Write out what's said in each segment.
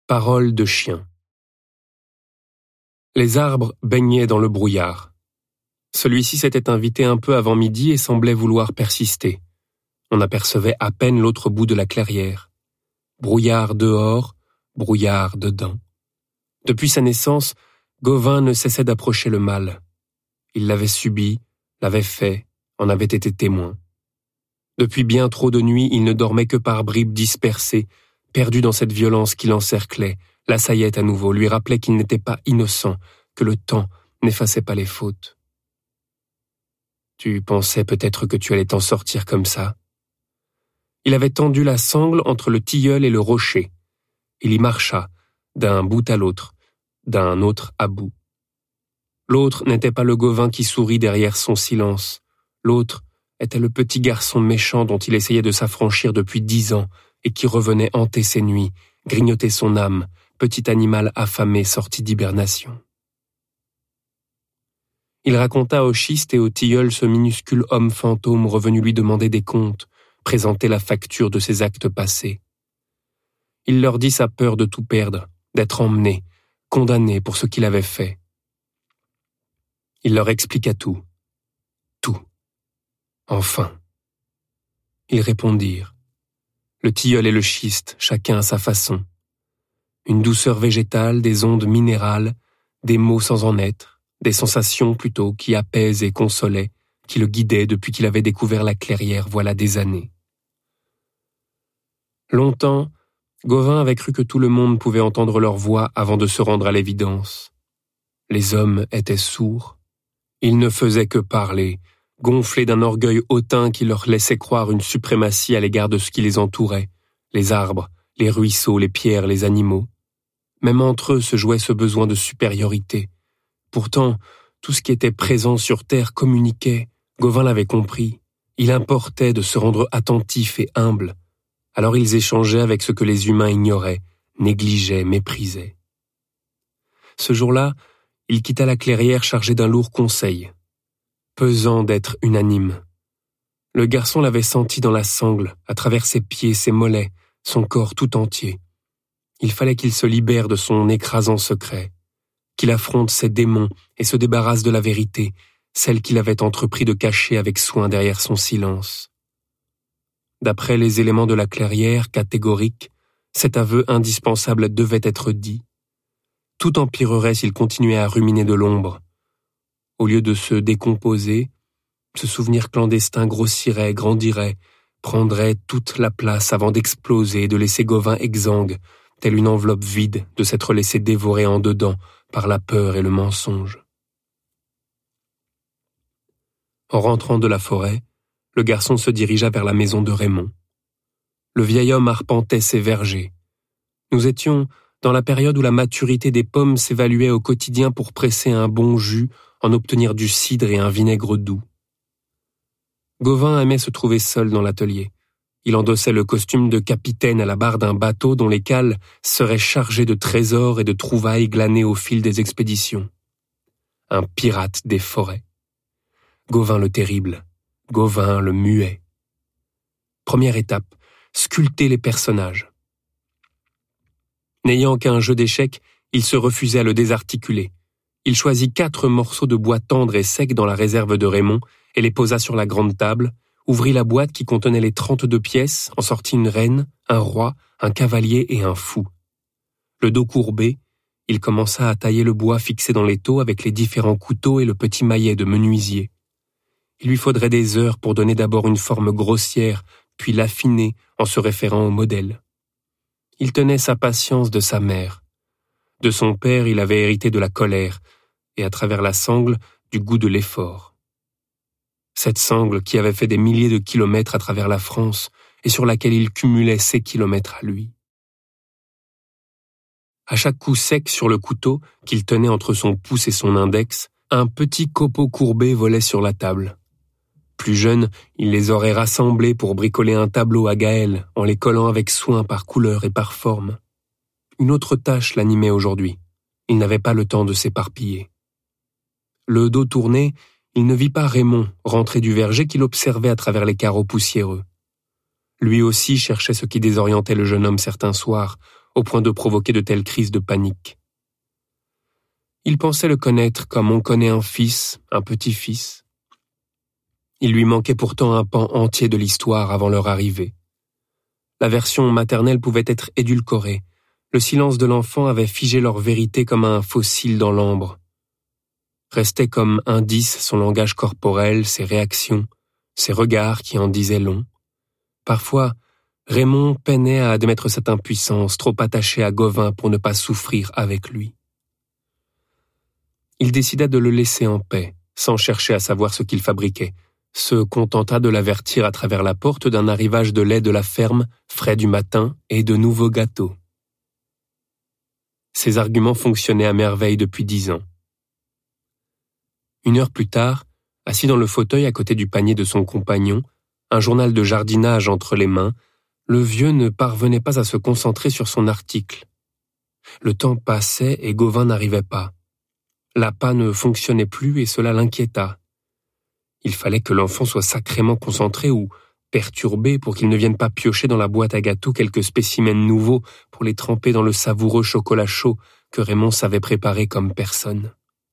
Paroles de chien. Les arbres baignaient dans le brouillard. Celui-ci s'était invité un peu avant midi et semblait vouloir persister. On apercevait à peine l'autre bout de la clairière. Brouillard dehors, brouillard dedans. Depuis sa naissance, Gauvin ne cessait d'approcher le mal. Il l'avait subi, l'avait fait, en avait été témoin. Depuis bien trop de nuits, il ne dormait que par bribes dispersées, perdu dans cette violence qui l'encerclait, l'assaillait à nouveau, lui rappelait qu'il n'était pas innocent, que le temps n'effaçait pas les fautes. Tu pensais peut-être que tu allais t'en sortir comme ça. Il avait tendu la sangle entre le tilleul et le rocher. Il y marcha, d'un bout à l'autre, d'un autre à bout. L'autre n'était pas le Gauvin qui sourit derrière son silence. L'autre était le petit garçon méchant dont il essayait de s'affranchir depuis 10 ans et qui revenait hanter ses nuits, grignoter son âme, petit animal affamé sorti d'hibernation. Il raconta au schiste et au tilleul ce minuscule homme fantôme revenu lui demander des comptes, présenter la facture de ses actes passés. Il leur dit sa peur de tout perdre, d'être emmené, condamné pour ce qu'il avait fait. Il leur expliqua tout. Tout. Enfin. Ils répondirent. Le tilleul et le schiste, chacun à sa façon. Une douceur végétale, des ondes minérales, des mots sans en être, des sensations plutôt qui apaisent et consolaient, qui le guidaient depuis qu'il avait découvert la clairière voilà des années. Longtemps, Gauvin avait cru que tout le monde pouvait entendre leur voix avant de se rendre à l'évidence. Les hommes étaient sourds. Ils ne faisaient que parler, gonflés d'un orgueil hautain qui leur laissait croire une suprématie à l'égard de ce qui les entourait, les arbres, les ruisseaux, les pierres, les animaux. Même entre eux se jouait ce besoin de supériorité. Pourtant, tout ce qui était présent sur terre communiquait, Gauvin l'avait compris. Il importait de se rendre attentif et humble. Alors ils échangeaient avec ce que les humains ignoraient, négligeaient, méprisaient. Ce jour-là, il quitta la clairière chargé d'un lourd conseil, pesant d'être unanime. Le garçon l'avait senti dans la sangle, à travers ses pieds, ses mollets, son corps tout entier. Il fallait qu'il se libère de son écrasant secret, qu'il affronte ses démons et se débarrasse de la vérité, celle qu'il avait entrepris de cacher avec soin derrière son silence. D'après les éléments de la clairière, catégoriques, cet aveu indispensable devait être dit. Tout empirerait s'il continuait à ruminer de l'ombre. Au lieu de se décomposer, ce souvenir clandestin grossirait, grandirait, prendrait toute la place avant d'exploser et de laisser Gauvin exsangue, telle une enveloppe vide de s'être laissé dévorer en dedans par la peur et le mensonge. En rentrant de la forêt, le garçon se dirigea vers la maison de Raymond. Le vieil homme arpentait ses vergers. Nous étions dans la période où la maturité des pommes s'évaluait au quotidien pour presser un bon jus, en obtenir du cidre et un vinaigre doux. Gauvin aimait se trouver seul dans l'atelier. Il endossait le costume de capitaine à la barre d'un bateau dont les cales seraient chargées de trésors et de trouvailles glanées au fil des expéditions. Un pirate des forêts. Gauvin le terrible. Gauvin le muet. Première étape, sculpter les personnages. N'ayant qu'un jeu d'échecs, il se refusait à le désarticuler. Il choisit 4 morceaux de bois tendres et secs dans la réserve de Raymond et les posa sur la grande table, ouvrit la boîte qui contenait les 32 pièces, en sortit une reine, un roi, un cavalier et un fou. Le dos courbé, il commença à tailler le bois fixé dans l'étau avec les différents couteaux et le petit maillet de menuisier. Il lui faudrait des heures pour donner d'abord une forme grossière, puis l'affiner en se référant au modèle. Il tenait sa patience de sa mère. De son père, il avait hérité de la colère, et à travers la sangle, du goût de l'effort. Cette sangle qui avait fait des milliers de kilomètres à travers la France, et sur laquelle il cumulait ses kilomètres à lui. À chaque coup sec sur le couteau, qu'il tenait entre son pouce et son index, un petit copeau courbé volait sur la table. Plus jeune, il les aurait rassemblés pour bricoler un tableau à Gaël, en les collant avec soin par couleur et par forme. Une autre tâche l'animait aujourd'hui. Il n'avait pas le temps de s'éparpiller. Le dos tourné, il ne vit pas Raymond rentrer du verger qu'il observait à travers les carreaux poussiéreux. Lui aussi cherchait ce qui désorientait le jeune homme certains soirs, au point de provoquer de telles crises de panique. Il pensait le connaître comme on connaît un fils, un petit-fils. Il lui manquait pourtant un pan entier de l'histoire avant leur arrivée. La version maternelle pouvait être édulcorée. Le silence de l'enfant avait figé leur vérité comme un fossile dans l'ambre. Restait comme indice son langage corporel, ses réactions, ses regards qui en disaient long. Parfois, Raymond peinait à admettre cette impuissance, trop attaché à Gauvin pour ne pas souffrir avec lui. Il décida de le laisser en paix, sans chercher à savoir ce qu'il fabriquait, se contenta de l'avertir à travers la porte d'un arrivage de lait de la ferme, frais du matin, et de nouveaux gâteaux. Ses arguments fonctionnaient à merveille depuis 10 ans. 1 heure plus tard, assis dans le fauteuil à côté du panier de son compagnon, un journal de jardinage entre les mains, le vieux ne parvenait pas à se concentrer sur son article. Le temps passait et Gauvin n'arrivait pas. L'appât ne fonctionnait plus et cela l'inquiéta. Il fallait que l'enfant soit sacrément concentré ou perturbé pour qu'il ne vienne pas piocher dans la boîte à gâteaux quelques spécimens nouveaux pour les tremper dans le savoureux chocolat chaud que Raymond savait préparer comme personne.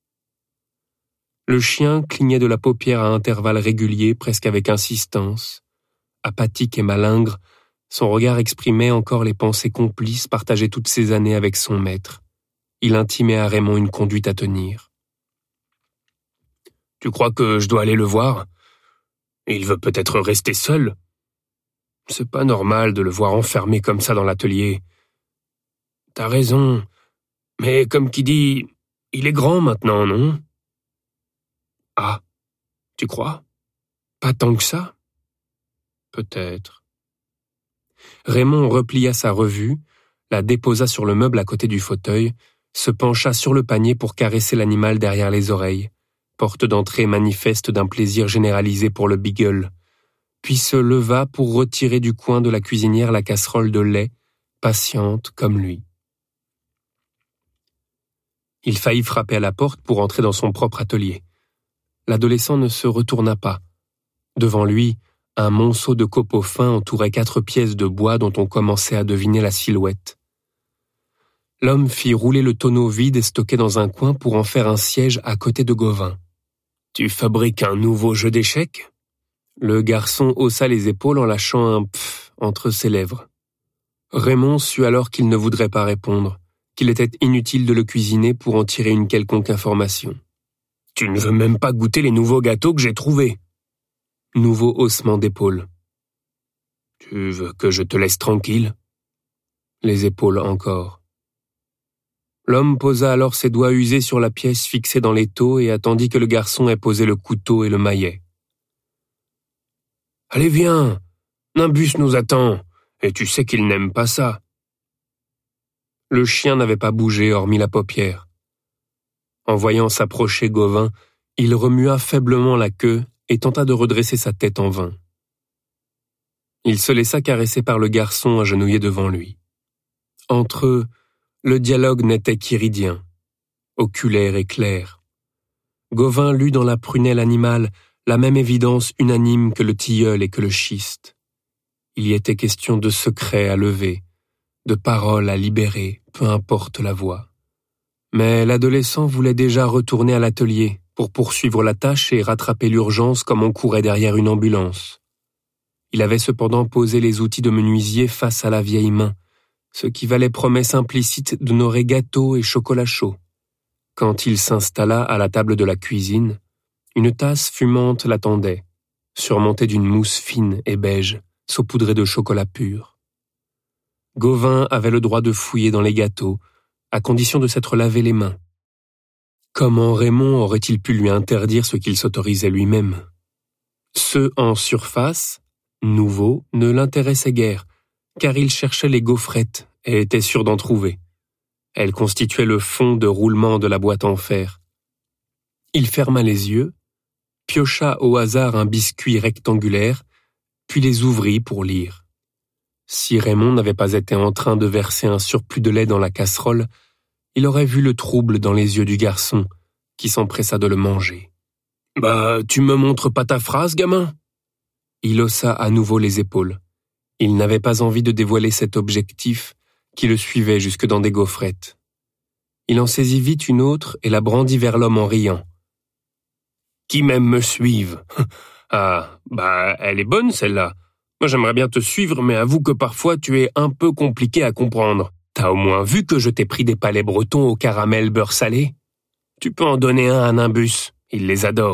Le chien clignait de la paupière à intervalles réguliers, presque avec insistance. Apathique et malingre, son regard exprimait encore les pensées complices partagées toutes ces années avec son maître. Il intimait à Raymond une conduite à tenir. « Tu crois que je dois aller le voir ? Il veut peut-être rester seul. C'est pas normal de le voir enfermé comme ça dans l'atelier. T'as raison, mais comme qui dit, il est grand maintenant, non ? Ah, tu crois ? Pas tant que ça ? Peut-être. » Raymond replia sa revue, la déposa sur le meuble à côté du fauteuil, se pencha sur le panier pour caresser l'animal derrière les oreilles, porte d'entrée manifeste d'un plaisir généralisé pour le beagle, puis se leva pour retirer du coin de la cuisinière la casserole de lait, patiente comme lui. Il faillit frapper à la porte pour entrer dans son propre atelier. L'adolescent ne se retourna pas. Devant lui, un monceau de copeaux fins entourait 4 pièces de bois dont on commençait à deviner la silhouette. L'homme fit rouler le tonneau vide stocké dans un coin pour en faire un siège à côté de Gauvin. « Tu fabriques un nouveau jeu d'échecs ?» Le garçon haussa les épaules en lâchant un « pff » entre ses lèvres. Raymond sut alors qu'il ne voudrait pas répondre, qu'il était inutile de le cuisiner pour en tirer une quelconque information. « Tu ne veux même pas goûter les nouveaux gâteaux que j'ai trouvés ?» Nouveau haussement d'épaules. « Tu veux que je te laisse tranquille ?» Les épaules encore. L'homme posa alors ses doigts usés sur la pièce fixée dans l'étau et attendit que le garçon ait posé le couteau et le maillet. « Allez, viens, Nimbus nous attend, et tu sais qu'il n'aime pas ça. » Le chien n'avait pas bougé hormis la paupière. En voyant s'approcher Gauvin, il remua faiblement la queue et tenta de redresser sa tête en vain. Il se laissa caresser par le garçon agenouillé devant lui. Entre eux, le dialogue n'était qu'iridien, oculaire et clair. Gauvin lut dans la prunelle animale la même évidence unanime que le tilleul et que le schiste. Il y était question de secrets à lever, de paroles à libérer, peu importe la voix. Mais l'adolescent voulait déjà retourner à l'atelier pour poursuivre la tâche et rattraper l'urgence comme on courait derrière une ambulance. Il avait cependant posé les outils de menuisier face à la vieille main, ce qui valait promesse implicite d'honorer gâteaux et chocolat chaud. Quand il s'installa à la table de la cuisine, une tasse fumante l'attendait, surmontée d'une mousse fine et beige, saupoudrée de chocolat pur. Gauvin avait le droit de fouiller dans les gâteaux, à condition de s'être lavé les mains. Comment Raymond aurait-il pu lui interdire ce qu'il s'autorisait lui-même ? Ceux en surface, nouveaux, ne l'intéressaient guère, car il cherchait les gaufrettes et était sûr d'en trouver. Elles constituaient le fond de roulement de la boîte en fer. Il ferma les yeux, piocha au hasard un biscuit rectangulaire, puis les ouvrit pour lire. Si Raymond n'avait pas été en train de verser un surplus de lait dans la casserole, il aurait vu le trouble dans les yeux du garçon, qui s'empressa de le manger. « Bah, tu me montres pas ta phrase, gamin ?» Il haussa à nouveau les épaules. Il n'avait pas envie de dévoiler cet objectif, qui le suivait jusque dans des gaufrettes. Il en saisit vite une autre et la brandit vers l'homme en riant. « Qui m'aime me suive. Ah, elle est bonne celle-là. Moi j'aimerais bien te suivre, mais avoue que parfois tu es un peu compliqué à comprendre. T'as au moins vu que je t'ai pris des palais bretons au caramel beurre salé? Tu peux en donner un à Nimbus, il les adore. »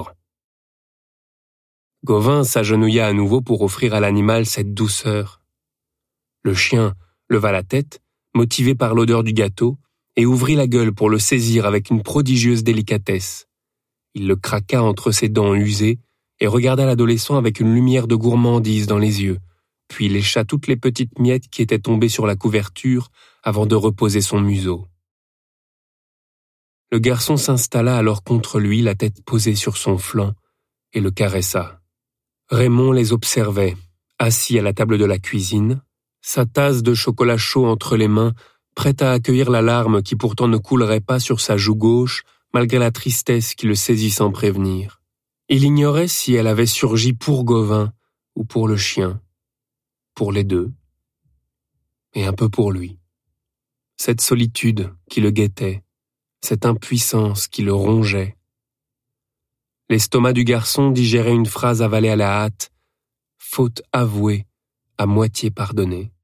Gauvin s'agenouilla à nouveau pour offrir à l'animal cette douceur. Le chien leva la tête, motivé par l'odeur du gâteau, et ouvrit la gueule pour le saisir avec une prodigieuse délicatesse. Il le craqua entre ses dents usées et regarda l'adolescent avec une lumière de gourmandise dans les yeux, puis lécha toutes les petites miettes qui étaient tombées sur la couverture avant de reposer son museau. Le garçon s'installa alors contre lui, la tête posée sur son flanc, et le caressa. Raymond les observait, assis à la table de la cuisine, sa tasse de chocolat chaud entre les mains, prêt à accueillir la larme qui pourtant ne coulerait pas sur sa joue gauche, malgré la tristesse qui le saisit sans prévenir. Il ignorait si elle avait surgi pour Gauvin ou pour le chien, pour les deux, et un peu pour lui. Cette solitude qui le guettait, cette impuissance qui le rongeait. L'estomac du garçon digérait une phrase avalée à la hâte, faute avouée, à moitié pardonnée.